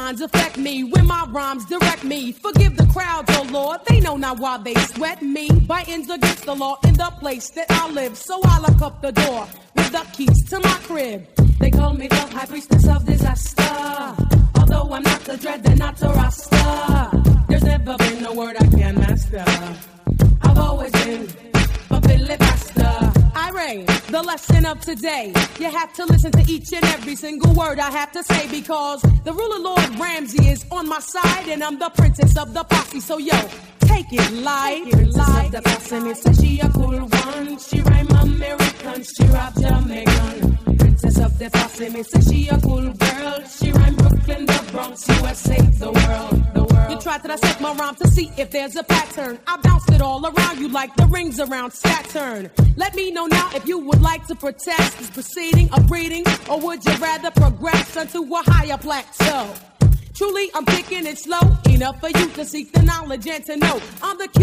lines affect me when my rhymes direct me. Forgive the crowd, oh Lord, they know not why they sweat me. Biting's against the law in the place that I live, so I lock up the door with the keys to my crib. They call me the high priestess of disaster, although I'm not the dread and not the rasta. There's never been a word I can't master. I've always been a filibuster. Irene, the lesson of today. You have to listen to each and every single word I have to say, because the ruler Lord Ramsey is on my side and I'm the princess of the posse. So yo, take it light. Princess of the posse, me say she a cool one. She rhyme American, she rap Jamaican. Princess of the posse, me say she a cool girl. She rhyme Brooklyn, the Bronx, USA, the world. You try to dissect my rhyme to see if there's a pattern. I bounced it all around you like the rings around Saturn. Let me know now if you would like to protest this proceeding of breeding, or would you rather progress onto a higher plateau? Truly, I'm kicking it slow, enough for you to seek the knowledge and to know. I'm the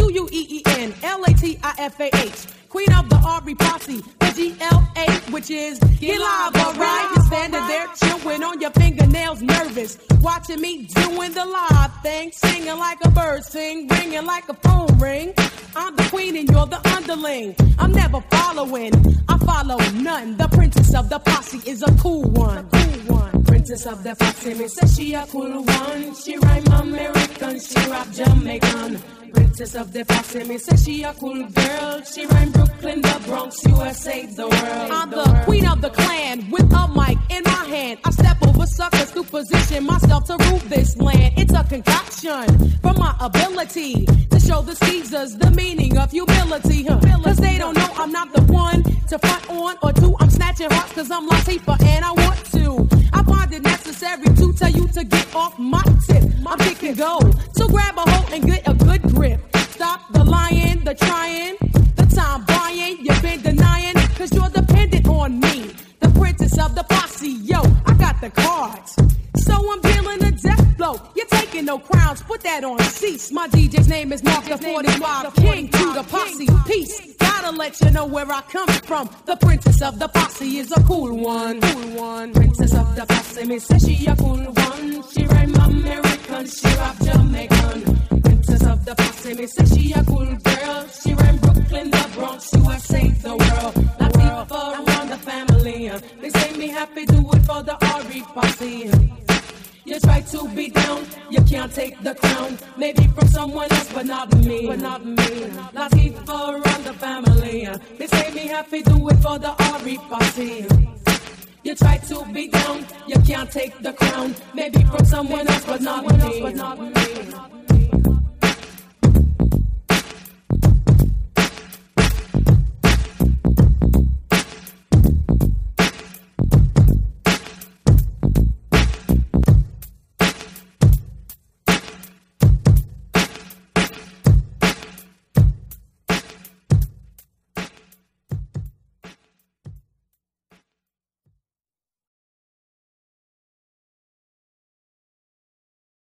QUEEN, queen of the RE posse, the GLA, which is get live, alright? You're standing there chewing on your fingernails, nervous, watching me doing the live thing, singing like a bird sing, ringing like a phone ring. I'm the queen and you're the underling. I'm never following, I follow none. The princess of the posse is a cool one. Princess of the posse, me say she a cool one. She rhyme American, she rap Jamaican. Princess of the posse, me say she a cool girl. She rhyme Brooklyn, the Bronx, USA, the world. I'm the queen of the clan with a mic in my hand. I step over suckers to position myself to rule this land. It's a concoction from my ability to show the Caesars the meaning of humility. Cause they don't know I'm not the one to front on or two. I'm snatching hearts cause I'm Latifah and I want to. I find it necessary to tell you to get off my tip. I'm kicking gold, so grab a hold and get a good grip. Stop the lying, the trying, the time buying. You've been denying, cause you're dependent on me. The princess of the posse, yo, I got the cards. So I'm dealing a death blow. You're taking no crowns, put that on cease. My DJ's name is Mark the 45, king to the posse. Peace, gotta let you know where I come from. The princess of the posse is a cool one. Princess of the posse, me say she a cool one. She rhyme American, she rap Jamaican. Princess of the posse, me say she a cool girl. She rhyme Brooklyn, the Bronx, USA, the world. Latifah around the family. They say me happy, do it for the RE posse. You try to be down, you can't take the crown. Maybe from someone else, but not me. Latifah around the family. They say me happy, do it for the RE posse. You try to be down, you can't take the crown. Maybe from someone else, but not me.